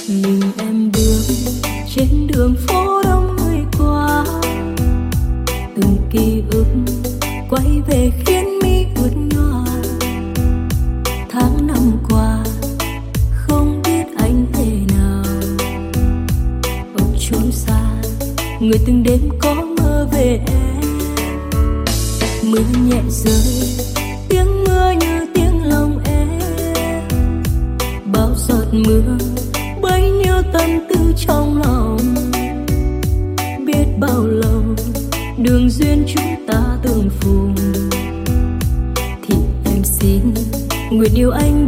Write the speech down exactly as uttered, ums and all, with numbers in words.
mình em bước trên đường phố đông người qua, từng ký ức quay về khiến mi ướt nhòa. Tháng năm qua không biết anh thế nào, ở chốn xa người từng đêm có mơ về em. Mưa nhẹ rơi, tiếng mưa như tiếng lòng em, bao giọt mưa bấy nhiêu tâm tư trong lòng. Biết bao lâu đường duyên chúng ta tương phùng, thì em xin nguyện yêu anh